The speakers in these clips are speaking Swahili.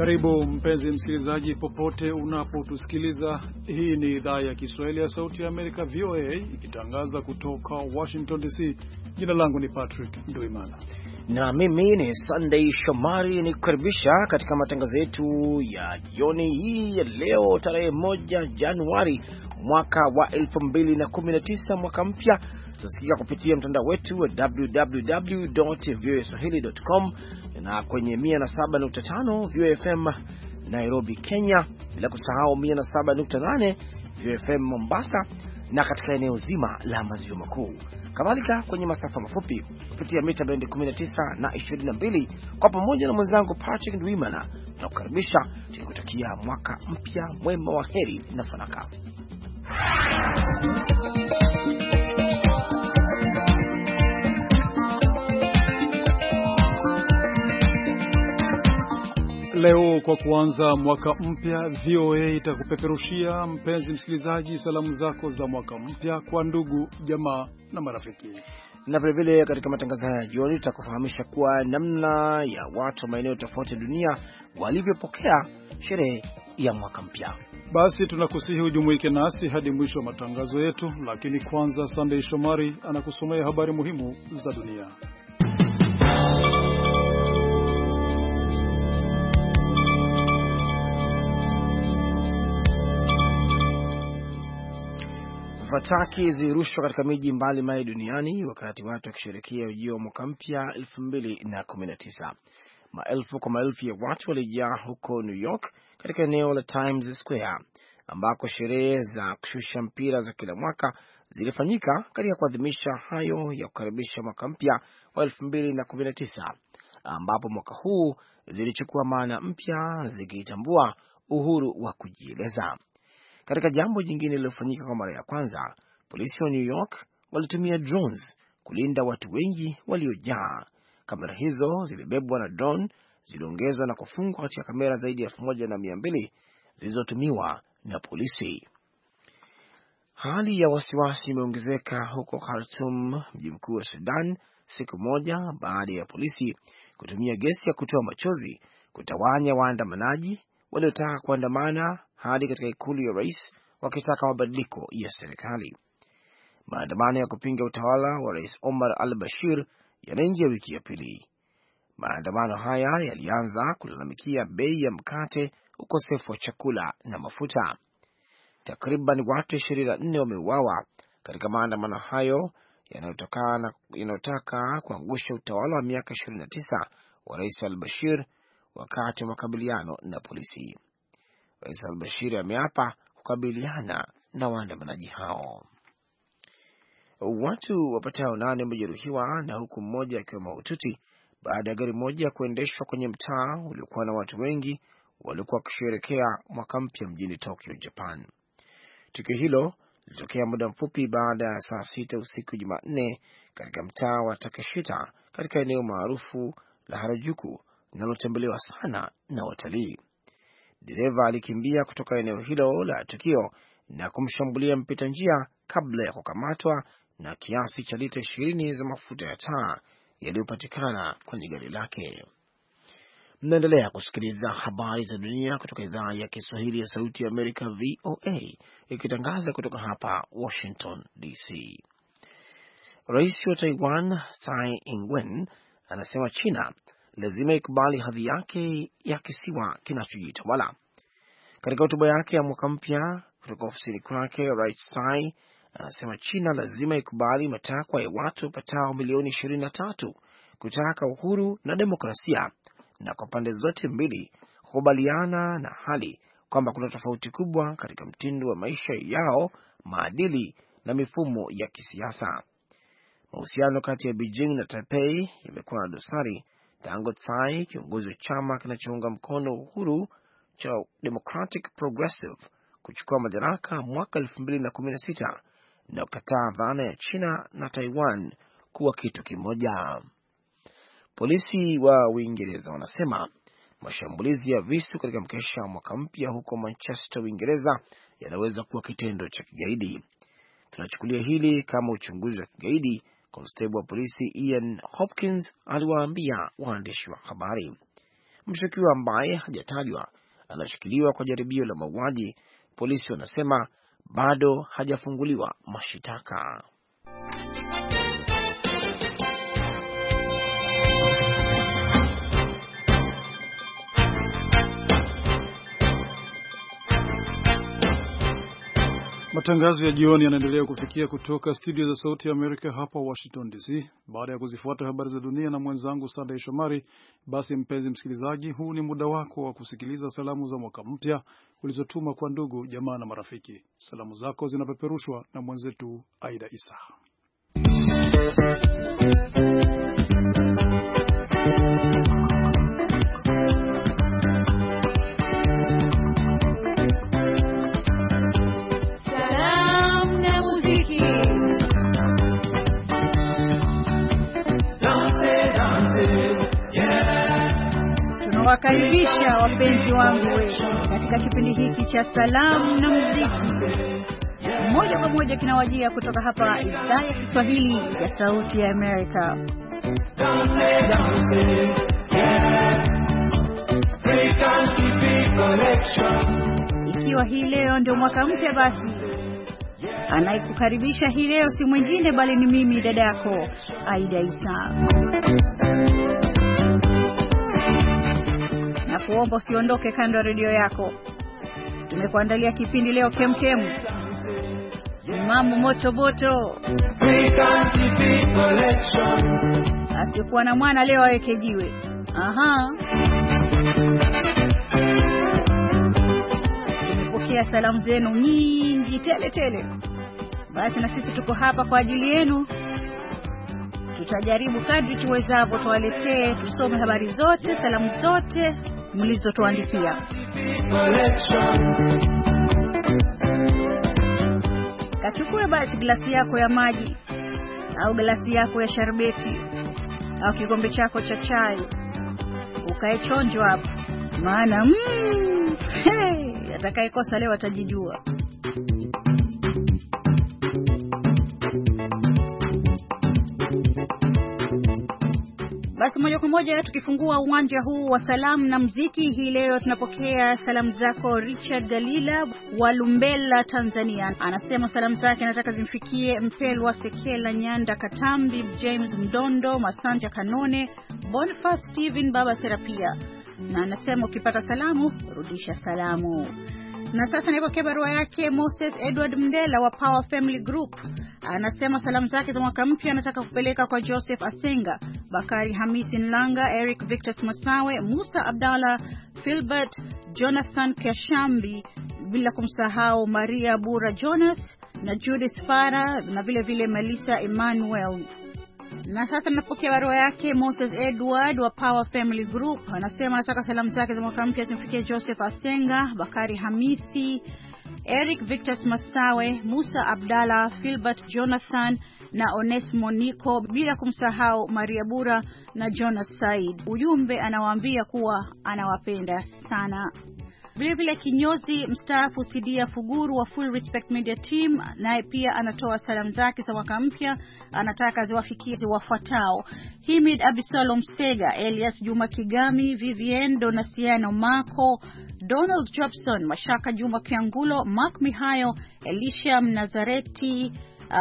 Karibu mpenzi msikilizaji popote unapotusikiliza. Hii ni idhaa ya Kiswahili ya Sauti ya Amerika VOA ikitangaza kutoka Washington DC. Jina langu ni Patrick Nduimana. Na mimi ni Sunday Shomari nikukaribisha katika matangazo yetu ya jioni hii ya leo tarehe 1 Januari mwaka wa 2019 mwaka mpya. Tunasikika kupitia mtandao wetu wa www.voaswahili.com na kwenye 107.5 VOFM Nairobi, Kenya, bila kusahau 107.8 VOFM Mombasa na katika eneo zima la maziwa makuu. Kadhalika kwenye masafa mafupi kupitia mita bendi 19 na 22. Kwa pamoja na mwenzangu Patrick Ndwimana na kukaribisha tukikutakia mwaka mpya mwema wa heri na fanaka. Leo kwa kuanza mwaka mpya, VOA itakupeperushia mpenzi msikilizaji salamu zako za mwaka mpya kwa ndugu, jamaa na marafiki. Na vile vile katika matangazo haya jioni tutakufahamisha kuwa namna ya watu wa maeneo tofauti dunia walivyopokea sherehe ya mwaka mpya. Basi tunakusihi ujumuike nasi hadi mwisho wa matangazo yetu, lakini kwanza Sunday Shomari anakusomea habari muhimu za dunia. Fataki zirushwa katika miji mbalimbali duniani wakati watu wakisherehekea ujio wa mwaka mpya 2019. Maelfu kwa maelfu ya watu walijaa huko New York katika eneo la Times Square ambako sherehe za kushusha mpira za kila mwaka zilifanyika katika kuadhimisha hayo ya kukaribisha mwaka mpya wa 2019, ambapo mwaka huu zilichukua maana mpya zikitambua uhuru wa kujieleza. Katika jambo jingine lililofanyika kwa mara ya kwanza, polisi wa New York walitumia drones kulinda watu wengi waliojaa. Kamera hizo zilibebwa na drone ziliongezwa na kufungwa katika kamera zaidi ya 1200 zilizotumiwa na polisi. Hali ya wasiwasi imeongezeka huko Khartoum, mji mkuu wa Sudan, siku moja baada ya polisi kutumia gesi ya kutoa machozi kutawanya waandamanaji waliotaka kuandamana hadi katika ikulu ya rais wakitaka mabadiliko ya serikali. Maandamano ya kupinga utawala wa Rais Omar al-Bashir yanaingia wiki ya pili. Maandamano haya yalianza kulalamikia bei ya mkate, ukosefu wa chakula na mafuta. Takriban watu 24 wameuawa katika maandamano hayo yanayotaka kuangusha utawala wa miaka 29 wa Rais al-Bashir wakati wa makabiliano na polisi. Rais al-Bashir ameapa kukabiliana na waandamanaji hao. Watu wapatao 8 wamejeruhiwa na huku mmoja akiwa mahututi baada ya gari moja kuendeshwa kwenye mtaa uliokuwa na watu wengi walikuwa kusherehekea mwaka mpya mjini Tokyo, Japan. Tukio hilo lilitokea muda mfupi baada ya saa 6 usiku Jumanne katika mtaa wa Takeshita katika eneo maarufu la Harajuku linalotembelewa sana na watalii. Dereva alikimbia kutoka eneo hilo la tukio na kumshambulia mpita njia kabla ya kukamatwa na kiasi cha lita 20 za mafuta ya taa yaliyopatikana kwenye gari lake. Mnaendelea kusikiliza habari za dunia kutoka idhaa ya Kiswahili ya Sauti ya Amerika VOA ikitangaza kutoka hapa Washington DC. Rais wa Taiwan Tsai Ing-wen anasema China lazima ikubali hadhi yake ya kisiwa kinachojitawala. Katika hotuba yake ya mwaka mpya kutoka ofisini kwake, Rais Tsai anasema China lazima ikubali matakwa ya watu patao milioni 23 kutaka uhuru na demokrasia, na kwa pande zote mbili kukubaliana na hali kwamba kuna tofauti kubwa katika mtindo wa maisha yao, maadili na mifumo ya kisiasa. Mahusiano kati ya Beijing na Taipei yamekuwa na dosari tangu Tsai, kiongozi wa chama kinachounga mkono uhuru cha Democratic Progressive, kuchukua madaraka mwaka 2016 na kukataa dhana ya China na Taiwan kuwa kitu kimoja. Polisi wa Uingereza wanasema mashambulizi ya visu katika mkesha wa mwaka mpya huko Manchester, Uingereza yanaweza kuwa kitendo cha kigaidi. Tunachukulia hili kama uchunguzi wa kigaidi, Constable wa polisi Ian Hopkins aliwaambia waandishi wa habari. Mshukiwa ambaye hajatajwa anashikiliwa kwa jaribio la mauaji. Polisi wanasema bado hajafunguliwa mashitaka. Matangazo ya jioni yanaendelea kufikia kutoka studio za Sauti ya Amerika hapa Washington DC. Baada ya kuzifuata habari za dunia na mwenzangu Sunday Shomari, basi mpenzi msikilizaji, huu ni muda wako wa kusikiliza salamu za mwaka mpya ulizotuma kwa ndugu, jamaa na marafiki. Salamu zako zinapeperushwa na mwenzetu Aida Isa. Tunawakaribisha wapenzi wangu katika kipindi hiki cha salamu na muziki. Moja kwa moja kinawajia kutoka hapa idhaa ya Kiswahili ya Sauti ya Amerika. Ikiwa hii leo ndio mwaka mpya, basi anayekukaribisha hii leo si mwingine bali ni mimi, dada yako Aida Isa. Na kuomba usiondoke kando ya redio yako. Tumekuandalia kipindi leo kemkem, mambo moto moto. Asikuwa na mwana leo aweke jiwe. Aha. Tumepokea salamu zenu nyingi tele tele. Basi na sisi tuko hapa kwa ajili yenu. Tutajaribu kadri tuwezavyo tuwaletee, tusome habari zote, salamu zote mlizotuandikia. Kachukue basi glasi yako ya maji au glasi yako ya sharbeti au kikombe chako cha chai. Ukae chonjo hapo, maana atakayekosa leo atajijua. Basi moja kwa moja tukifungua uwanja huu wa salamu na muziki hii leo, tunapokea salamu zako Richard Galila wa Lumbela, Tanzania. Anasema salamu zake anataka zimfikie Mpelwa Sekela, Nyanda Katambi, James Mdondo, Masanja Kanone, Boniface Steven, Baba Serapia. Na anasema ukipata salamu rudisha salamu. Na sasa nipokea barua yake Moses Edward Mndela wa Power Family Group. Anasema salamu zake za mwaka mpya anataka kupeleka kwa Joseph Asenga, Bakari Hamisi Nlanga, Eric Victor Masawe, Musa Abdalla, Philbert Jonathan Kashambi, bila kumsahau Maria Bura Jonas na Judith Farah na vile vile Melissa Emmanuel. Na sasa napokea barua yake Moses Edward wa Power Family Group. Anasema anataka salamu zake za mwaka mpya zimfikie Joseph Asenga, Bakari Hamisi, Eric Victor Masawe, Musa Abdalla, Philbert Jonathan na Onesmo Nico, bila kumsahau Maria Bura na Jonas Said. Ujumbe anawaambia kuwa anawapenda sana. Vile vile kinyozi mstaafu Sidia Fuguru wa Full Respect Media Team naye pia anatoa salamu zake za mwaka mpya, anataka ziwafikie wafuatao: Himid Abisalom Sega, Elias Juma Kigami, Vivienne Donasiano Mako, Donald Jobson, Mashaka Juma Kiangulo, Mark Mihayo, Elisha Mnazareti,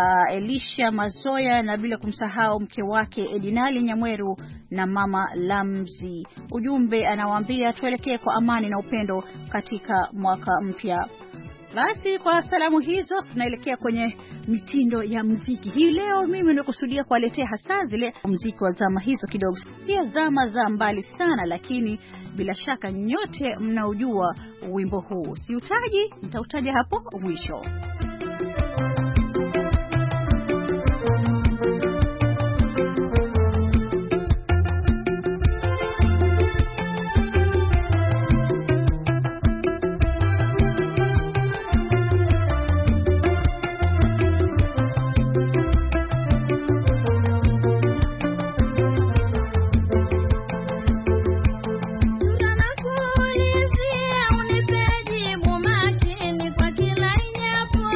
Elisha Mazoya na bila kumsahau mke wake Edinali Nyamweru na mama Lamzi. Ujumbe anawaambia tuelekee kwa amani na upendo katika mwaka mpya. Basi kwa salamu hizo tunaelekea kwenye mitindo ya muziki. Hii leo mimi nimekusudia kuwaletea hasa zile muziki wa zama hizo kidogo. Si zama za mbali sana, lakini bila shaka nyote mnaujua wimbo huu. Siutaji, nitautaja hapo mwisho. Unipeni kwa kila inyapo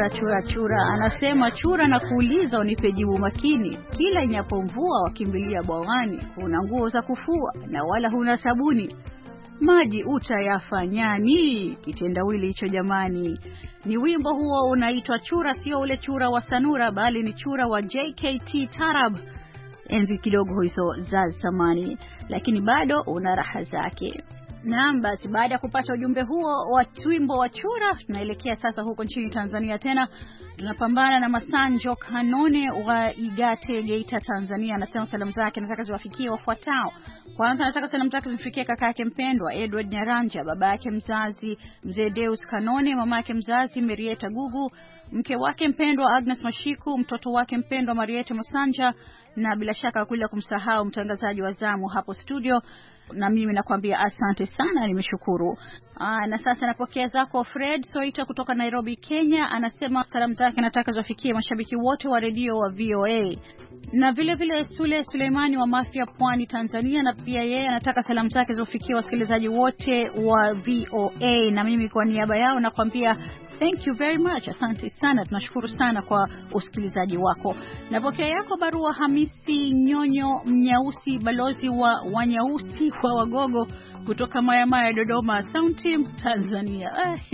Chura anasema chura na kuuliza unipe jibu makini. Kila inapomvua wakimbilia bwawani, una nguo za kufua na wala huna sabuni. Maji utayafanyani? Kitendawili hicho jamani. Ni wimbo huo unaitwa Chura, sio ule chura wa Sanura bali ni chura wa JKT Tarab. Enzi kidogo hizo za zamani, lakini bado una raha zake. Naam, basi baada ya kupata ujumbe huo wa wimbo wa Chura, tunaelekea sasa huko nchini Tanzania tena. Tunapambana na Masanjo Kanone wa Igate, Geita, Tanzania. Anasema salamu zake nataka ziwafikie wafuatao. Kwanza nataka salamu zake zifikie kaka yake mpendwa Edward Nyaranja, baba yake mzazi Mzee Deus Kanone, mama yake mzazi Marieta Gugu, mke wake mpendwa Agnes Mashiku, mtoto wake mpendwa Marieta Masanja, na bila shaka kulia kumsahau mtangazaji wa zamu hapo studio. Na mimi nakwambia asante sana, nimeshukuru. Na sasa napokea zako Fred Soita kutoka Nairobi, Kenya. Anasema salamu zake nataka ziwafikie mashabiki wote wa redio wa VOA. Na vile vile Suleimani wa Mafia, Pwani, Tanzania, na pia yeye anataka salamu zake ziwafikie wasikilizaji wote wa VOA. Na mimi kwa niaba yao nakwambia thank you very much. Asante sana, tunashukuru sana kwa usikilizaji wako. Napokea yako barua Hamisi Nyonyo Mnyausi, balozi wa Wanyausi kwa Wagogo kutoka Mayamaya, Dodoma, Sound Team, Tanzania.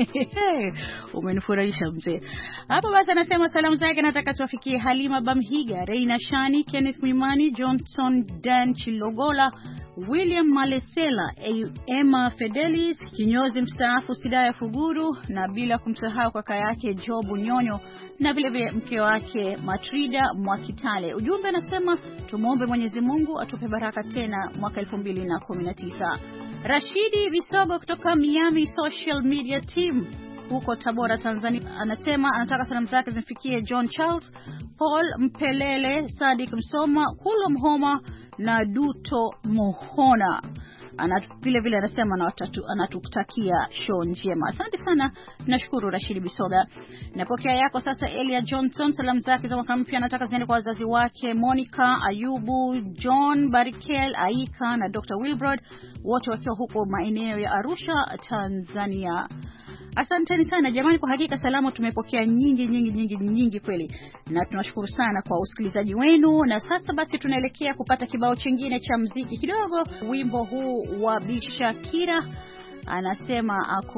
Umenifurahisha mzee. Hapo basi anasema salamu zake nataka tuwafikie Halima Bamhiga, Reina Shani, Kenneth Mwimani, Johnson Dan Chilogola, William Malesela, Emma Fedelis, kinyozi mstaafu Sidaya Fuguru, na bila kumsahau kaka yake Jobu Nyonyo, na vile vile mke wake Matrida Mwakitale. Ujumbe anasema tumuombe Mwenyezi Mungu atupe baraka tena mwaka 2019. Rashidi Bisogo kutoka Miami Social Media Team huko Tabora, Tanzania, anasema anataka salamu zake zimfikie John Charles, Paul Mpelele, Sadik Msoma, Kulo Mhoma na Duto Mohona. Vile vile anasema anatutakia show njema. Asante sana, nashukuru Rashidi Bisoga. Napokea yako sasa Elia Johnson, salamu zake za mwaka mpya anataka ziende kwa wazazi wake Monica, Ayubu, John, Barikel, Aika na Dr. Wilbrod, wote wakiwa huko maeneo ya Arusha, Tanzania. Asanteni sana jamani, kwa hakika salamu tumepokea nyingi kweli, na tunashukuru sana kwa usikilizaji wenu. Na sasa basi tunaelekea kupata kibao chingine cha muziki kidogo. Wimbo huu wa Bishakira anasema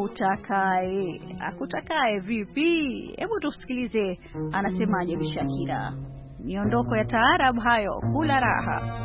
akutakae vipi. Hebu tusikilize anasemaje Bishakira. Miondoko ya taarab hayo, kula raha.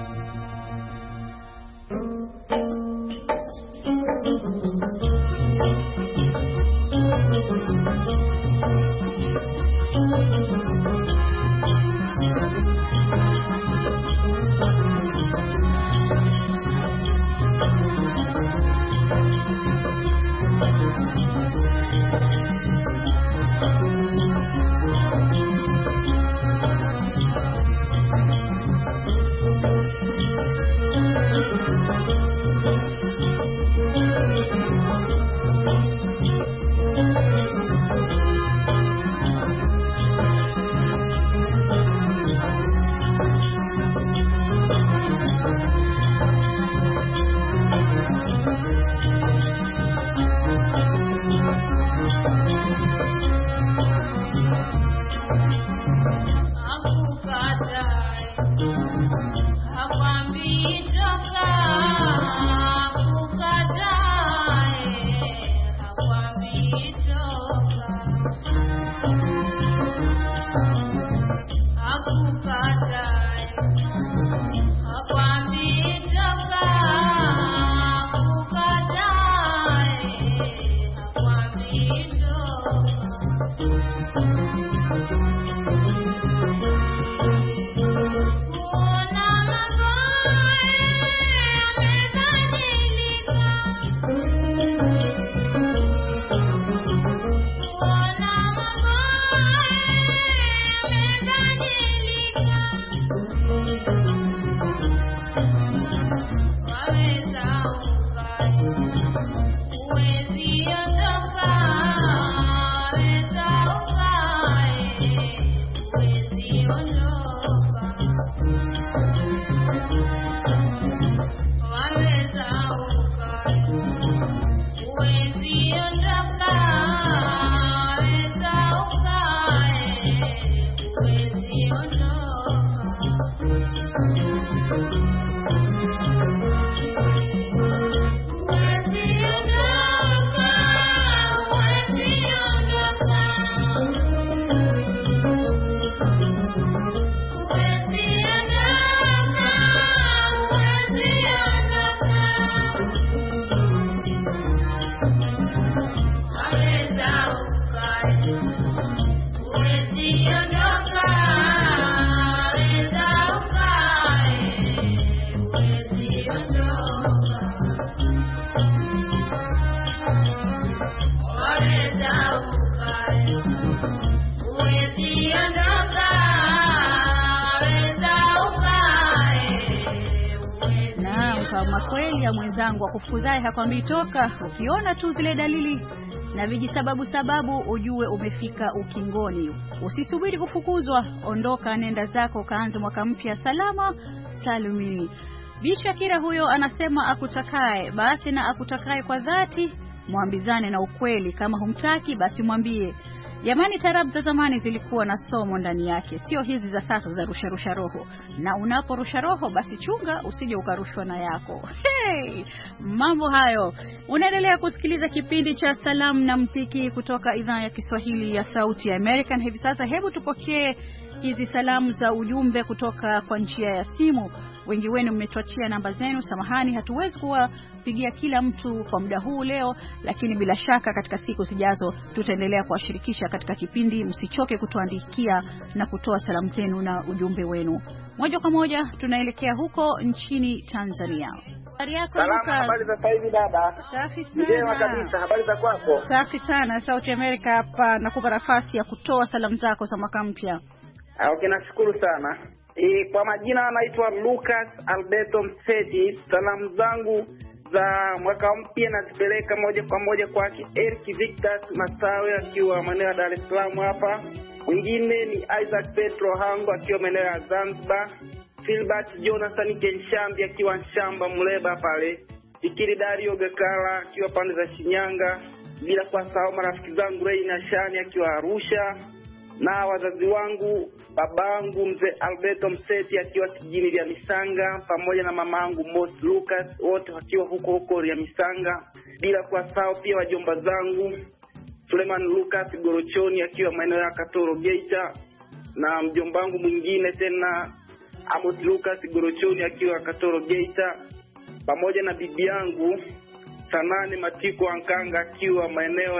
Kama kweli ya mwenzangu akufukuzaye hakwambii toka, ukiona tu zile dalili na vijisababu ujue umefika ukingoni. Usisubiri kufukuzwa, ondoka, nenda zako, kaanze mwaka mpya salama salumini. Bishakira huyo anasema akutakaye basi na akutakaye kwa dhati, mwambizane na ukweli. Kama humtaki basi mwambie. Jamani, tarabu za zamani zilikuwa na somo ndani yake, sio hizi za sasa za rusha roho. Na unaporusha roho basi chunga usije ukarushwa na yako. Hey! Mambo hayo. Unaendelea kusikiliza kipindi cha Salamu na Muziki kutoka idhaa ya Kiswahili ya Sauti ya American. Hivi sasa hebu tupokee hizi salamu za ujumbe kutoka kwa njia ya simu. Wengi wenu mmetuachia namba zenu. Samahani, hatuwezi kuwapigia kila mtu kwa muda huu leo, lakini bila shaka katika siku zijazo tutaendelea kuwashirikisha katika kipindi. Msichoke kutuandikia na kutoa salamu zenu na ujumbe wenu. Moja kwa moja tunaelekea huko nchini Tanzania. Habari yako Lucas? Habari za sasa hivi dada? Safi sana. Njema kabisa, habari za kwako? Safi sana. Sauti America hapa, nakupa nafasi ya kutoa salamu zako za mwaka mpya. Okay, nashukuru sana. Kwa majina anaitwa Lucas Alberto Mseti. Salamu zangu za mwaka mpya nazipeleka moja kwa moja kwa Eric Victor Masawe akiwa maeneo ya Dar es Salaam hapa. Mwingine ni Isaac Petro Hango akiwa maeneo ya Zanzibar. Philbert Jonathan Kenshambi akiwa Shamba Mleba pale. Fikiri Dario Gakala akiwa pande za Shinyanga. Bila kusahau marafiki zangu Ray na Shani akiwa Arusha. Na wazazi wangu, babangu mzee Alberto Mseti akiwa kijini vya Misanga, pamoja na mamangu Mos Lucas, wote wakiwa huko ya Misanga. Bila kusahau pia wajomba zangu Suleiman Lucas Gorochoni akiwa maeneo ya Katoro Geita, na mjomba wangu mwingine tena Amos Lucas Gorochoni akiwa Katoro Geita, pamoja na bibi yangu Sanane Matiko Ankanga akiwa maeneo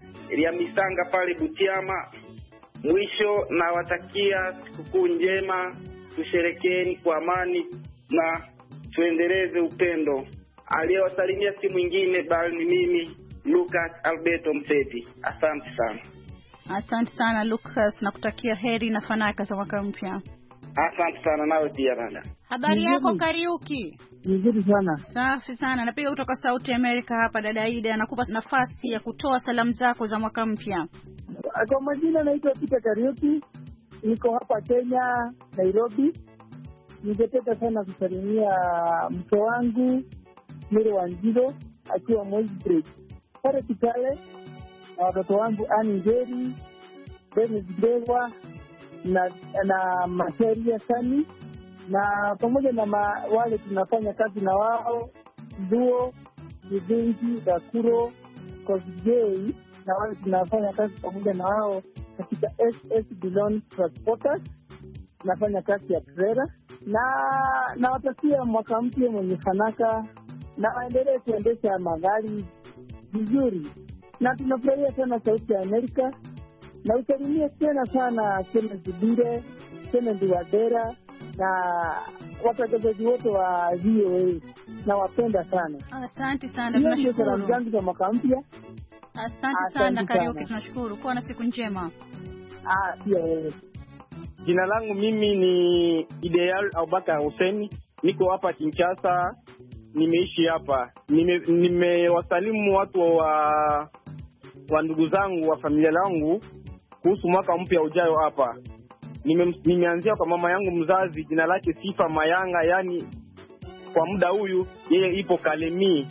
ya Misanga pale Butiama. Mwisho na watakia sikukuu njema, tusherekeeni kwa amani na tuendeleze upendo. Aliyewasalimia si mwingine bali ni mimi Lucas Alberto Mseti. Asante sana. Asante sana Lucas, na kutakia heri na fanaka za mwaka mpya. Asante sana nawe pia dada. Habari yako Kariuki? Nzuri sana. Safi sana. Napiga kutoka Sauti America hapa. Dada Ida anakupa nafasi ya kutoa salamu zako za mwaka mpya. Kwa majina naitwa Peter Kariuki. Niko hapa Kenya, Nairobi. Ningependa sana kusalimia mke wangu Miri Wanjiro akiwa Moi's pale Kitale, na watoto wangu Ani Njeri, Dennis Grewa na Materia Sani, na pamoja na wale tunafanya kazi na wao Duo, Vivingi, Dakuro, Kosgei, na wale tunafanya kazi pamoja na wao katika SS Bilon Transporters, nafanya kazi ya trailer, na watakia mwaka mpya mwenye fanaka na waendelee kuendesha magari vizuri. Na tunafurahia sana Sauti ya Amerika, na usalimie tena sana Kennedy Bire, Kennedy Wadera na watangazaji wote wa VOA, na wapenda sana. Asante sana, tunashukuru. Salamu zangu za mwaka mpya. Asante sana Kariuki, tunashukuru. Kuwa na siku njema. Pia wewe. Jina langu mimi ni Ideal Abubakar Hussein. Niko hapa Kinshasa. Nimeishi hapa. Nimewasalimu watu wa ndugu zangu wa familia yangu kuhusu mwaka mpya ujao hapa. Nimeanzia kwa mama yangu mzazi, jina lake Sifa Mayanga, yani kwa muda huyu yeye ipo Kalemi.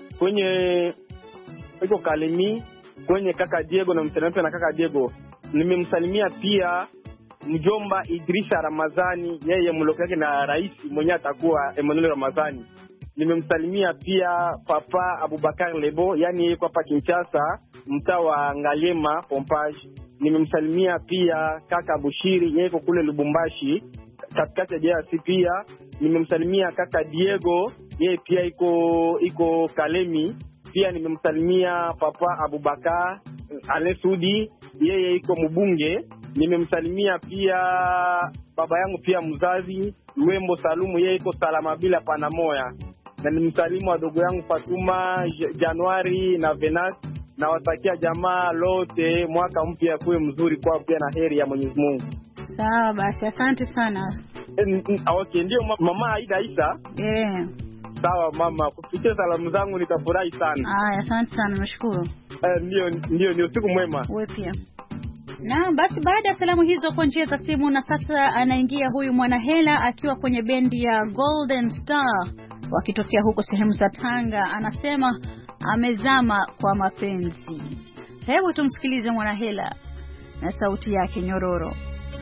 Iko Kalemi kwenye kaka Diego na msanape na kaka Diego. Nimemsalimia pia mjomba Idrisa Ramazani, yeye mloka yake na rais mwenye atakuwa Emmanuel Ramazani. Nimemsalimia pia papa Abubakar Lebo, yani yeye hapa Kinshasa, mtaa wa Ngaliema Pompage. Nimemsalimia pia kaka Bushiri, yeye kule Lubumbashi katikati ya DRC. Pia nimemsalimia kaka Diego, yeye pia iko Kalemi. Pia nimemsalimia papa Abubakar Alesudi, yeye iko Mbunge. Nimemsalimia pia baba yangu pia mzazi Wembo Salumu, yeye iko Salama bila Panamoya. Na nimsalimu wadogo yangu Fatuma, Januari na Venus, na watakia jamaa lote mwaka mpya kuwe mzuri kwa pia na heri ya Mwenyezi Mungu. Sawa basi, asante sana. Okay, ndio mama Aida Isa. Sawa mama, kupitia salamu zangu nitafurahi sana. Asante sana, nashukuru. Ndio usiku mwema. Wewe pia. Na basi baada ya salamu hizo kwa njia za simu, na sasa anaingia huyu Mwanahela akiwa kwenye bendi ya Golden Star wakitokea huko sehemu za Tanga. Anasema amezama kwa mapenzi. Hebu tumsikilize Mwanahela na sauti yake nyororo.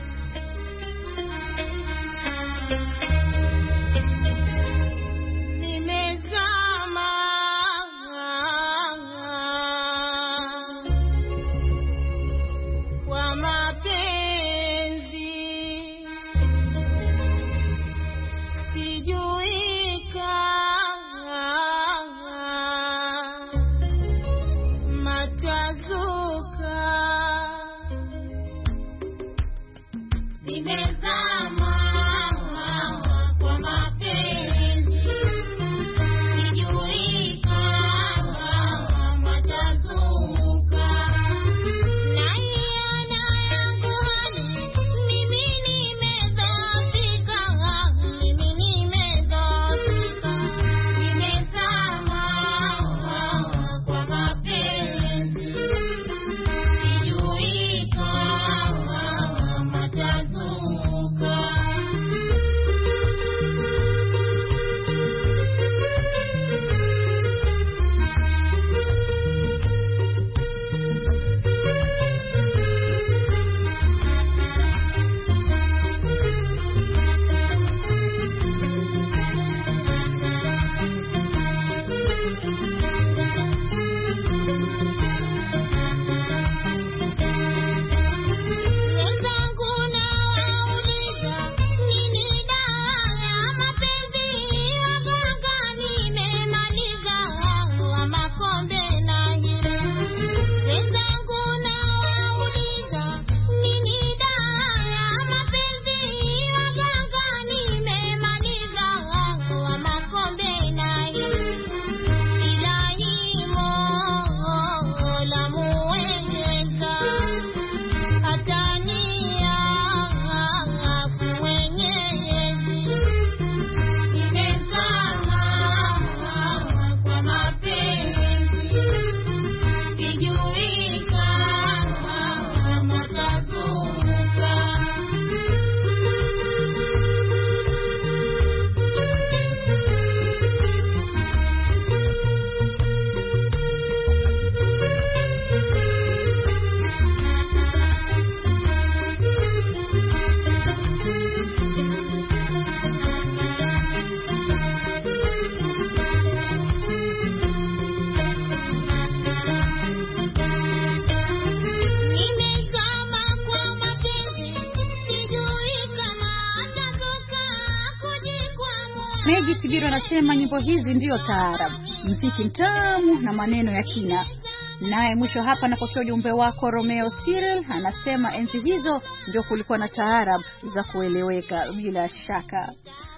Megi Kibiro anasema nyimbo hizi ndio taarab, muziki mtamu na maneno ya kina. Naye mwisho hapa napokea ujumbe wako Romeo Cyril, anasema enzi hizo ndio kulikuwa na taarab za kueleweka bila shaka.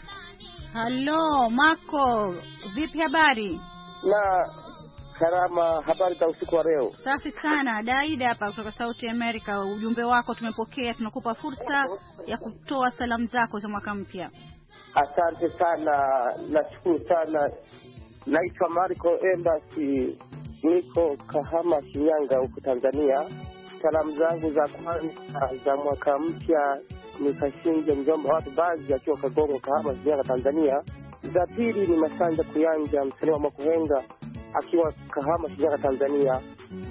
Halo Marco, vipi habari? Na Karama, habari za usiku wa leo? Safi sana. Daida hapa kutoka Sauti America, ujumbe wako tumepokea, tunakupa fursa ya kutoa salamu zako za mwaka mpya. Asante sana, nashukuru sana. Naitwa Marco Embassy, niko Kahama, Shinyanga huko Tanzania. Salamu zangu za kwanza za mwaka mpya nikashinje mjomba watu baadhi akiwa Kagongo, Kahama, Shinyanga, Tanzania. Za pili ni Masanja Kuyanja, msanii wa Makuhenga akiwa Kahama, Shinyanga, Tanzania.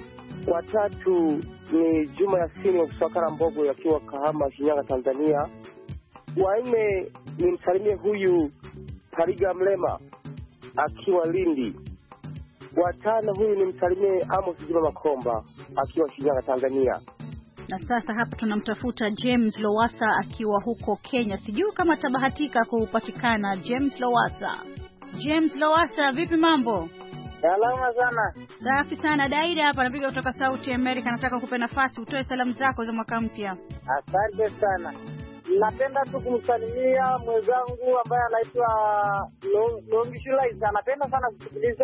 Watatu ni Juma Yasini wa Kusakara Mbogo akiwa Kahama, Shinyanga, Tanzania. Wanne ni msalimie huyu Hariga Mlema akiwa Lindi. Watano huyu ni msalimie Amos Juma Makomba akiwa Shinyanga, Tanzania. Na sasa hapa tunamtafuta James Lowassa akiwa huko Kenya. Sijui kama tabahatika kupatikana James Lowassa. James Lowassa, vipi mambo? Salama sana. Safi sana. Daida hapa napiga kutoka Sauti America, nataka kukupa nafasi utoe salamu zako za mwaka mpya. Asante sana. Napenda tu kumsalimia mwenzangu ambaye anaitwa Longishulaiza. Napenda sana kusikiliza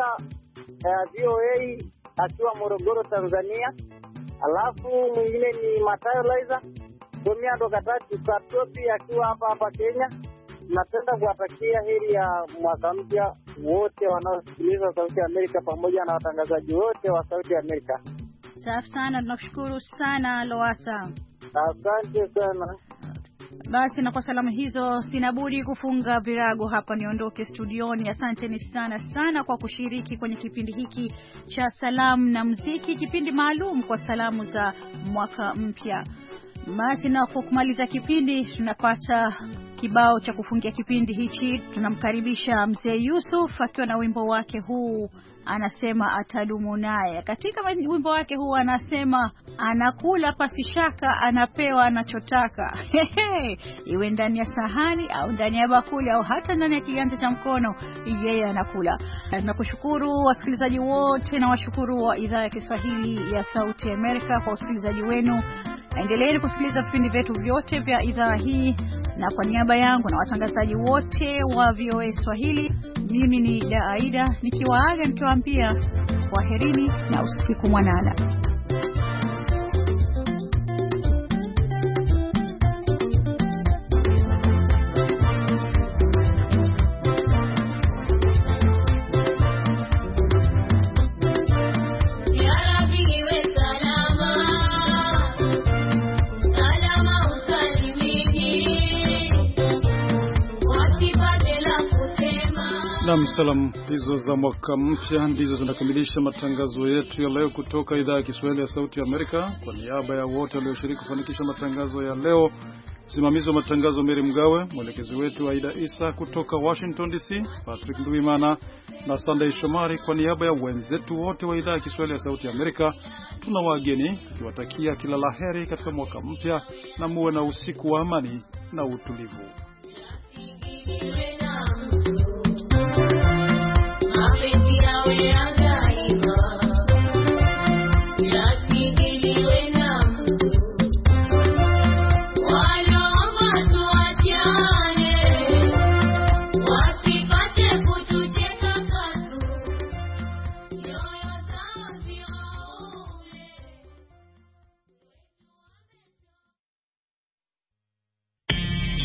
VOA akiwa Morogoro, Tanzania. Alafu mwingine ni Matayo Laiza Domia Dokatati Katopi akiwa hapa Kenya. Napenda kuwatakia heri ya mwaka mpya wote wanaosikiliza Sauti ya Amerika pamoja na watangazaji wote wa Sauti ya Amerika. Safi sana, tunakushukuru sana Lowassa. Asante sana. Basi na kwa salamu hizo sina budi kufunga virago hapa, niondoke studioni. Asanteni sana kwa kushiriki kwenye kipindi hiki cha salamu na muziki, kipindi maalum kwa salamu za mwaka mpya. Basi na kwa kumaliza kipindi tunapata kibao cha kufungia kipindi hichi. Tunamkaribisha Mzee Yusuf akiwa na wimbo wake huu, anasema atadumu naye. Katika wimbo wake huu anasema anakula pasi shaka, anapewa anachotaka. Iwe ndani ya sahani au ndani ya bakuli au hata ndani ya kiganja cha mkono, yeye anakula. Nakushukuru wasikilizaji wote na washukuru wa idhaa ya Kiswahili ya Sauti ya Amerika kwa usikilizaji wenu. Endeleeni kusikiliza vipindi vyetu vyote vya idhaa hii, na kwa niaba yangu na watangazaji wote wa VOA Swahili, mimi ni Aida nikiwaaga nikiwaambia kwaherini na usiku mwanana. Na salamu hizo za mwaka mpya ndizo zinakamilisha matangazo yetu ya leo kutoka idhaa ya Kiswahili ya Sauti ya Amerika. Kwa niaba ya wote walioshiriki kufanikisha matangazo ya leo, msimamizi wa matangazo Mary Mgawe, mwelekezi wetu Aida Isa kutoka Washington DC, Patrick Nduimana na Sunday Shomari, kwa niaba ya wenzetu wote wa idhaa ya Kiswahili ya Sauti ya Amerika, tuna wageni tukiwatakia kila laheri katika mwaka mpya na muwe na usiku wa amani na utulivu. Mapenzi yawe